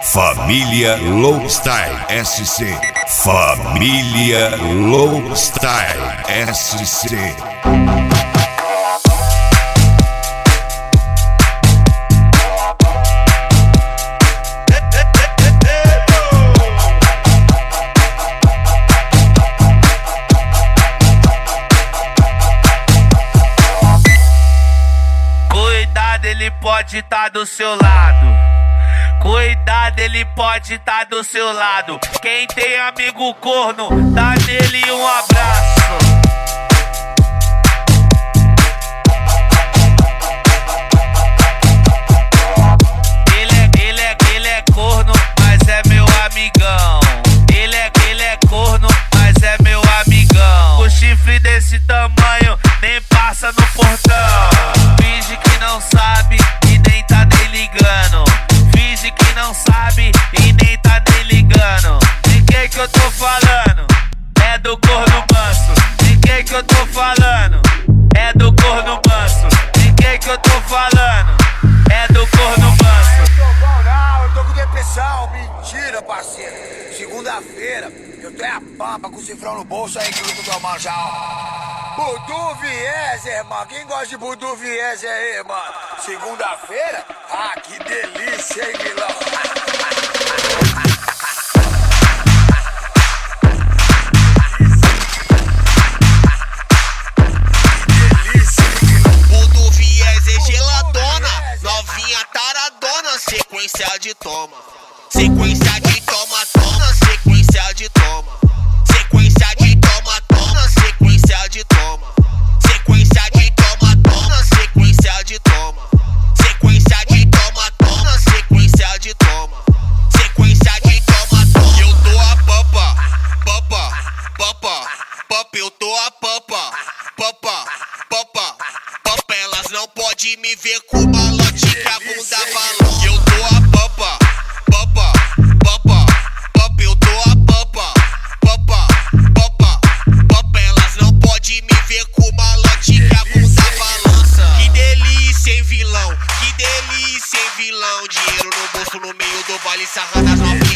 Família Lowstyle SC. Família Lowstyle SC. Cuidado, ele pode tá do seu lado. Cuidado, ele pode tá do seu lado. Quem tem amigo corno, dá nele um abraço. Ele é corno, mas é meu amigão. Ele é corno, mas é meu amigão. O chifre desse tamanho nem passa no portão. Finge que não sabe e nem tá nem ligando. Finge que não sabe e nem tá nem ligando. De quem que eu tô falando? É do corno manso. De quem que eu tô falando? É do corno manso. De quem que eu tô falando? É do corno manso. Eu tô bom não, eu tô com depressão. Mentira, parceiro. Segunda-feira, eu tô a pampa com o cifrão no bolso aí que eu tô tomando já, ó. Budu Vieser, mano. Quem gosta de Budu Vieser aí, mano? Segunda-feira? Ah, que delícia, hein, vilão? Budu Vieser geladona, novinha taradona, sequência de toma. Sequência de toma, toma, sequência de toma. Sequência de toma, toma, sequência de toma. Sequência de toma, toma, sequência de toma. Sequência de toma, toma, sequência de toma. Sequência de toma, toma. Eu tô a pampa, pampa, pampa, pampa, eu tô a pampa, pampa, pampa, pampa. Elas não podem me ver com malote que a bunda balança. Eu tô a pampa, pampa, pampa, pampa, eu tô a pampa, pampa, pampa, pampa. Elas não podem me ver com malote que a bunda balança. Que delícia, hein, vilão? Que delícia, hein, vilão? Dinheiro no bolso, no meio do baile, sarrando as novinhas.